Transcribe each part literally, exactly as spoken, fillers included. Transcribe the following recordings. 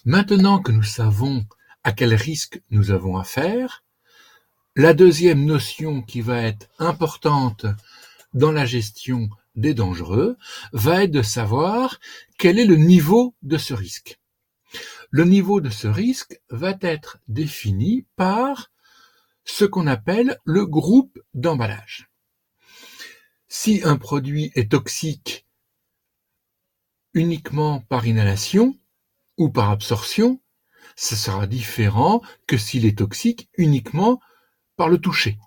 Maintenant que nous savons à quel risque nous avons affaire, la deuxième notion qui va être importante dans la gestion des dangereux va être de savoir quel est le niveau de ce risque. Le niveau de ce risque va être défini par ce qu'on appelle le groupe d'emballage. Si un produit est toxique uniquement par inhalation ou par absorption, ce sera différent que s'il est toxique uniquement par le toucher.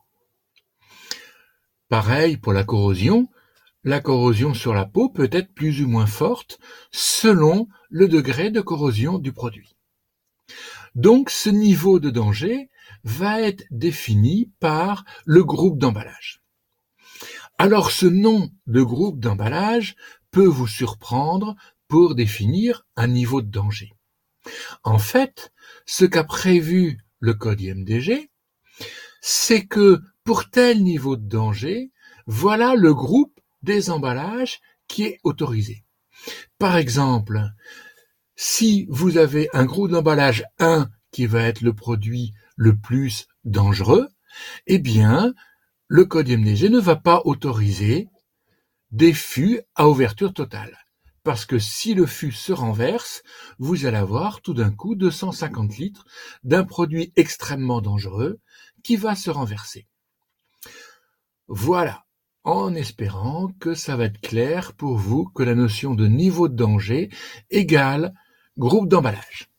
Pareil pour la corrosion, la corrosion sur la peau peut être plus ou moins forte selon le degré de corrosion du produit. Donc ce niveau de danger va être défini par le groupe d'emballage. Alors ce nom de groupe d'emballage peut vous surprendre pour définir un niveau de danger. En fait, ce qu'a prévu le code I M D G, c'est que pour tel niveau de danger, voilà le groupe des emballages qui est autorisé. Par exemple, si vous avez un groupe d'emballage un qui va être le produit le plus dangereux, eh bien, le code I M D G ne va pas autoriser des fûts à ouverture totale. Parce que si le fût se renverse, vous allez avoir tout d'un coup deux cent cinquante litres d'un produit extrêmement dangereux qui va se renverser. Voilà, en espérant que ça va être clair pour vous que la notion de niveau de danger égale groupe d'emballage.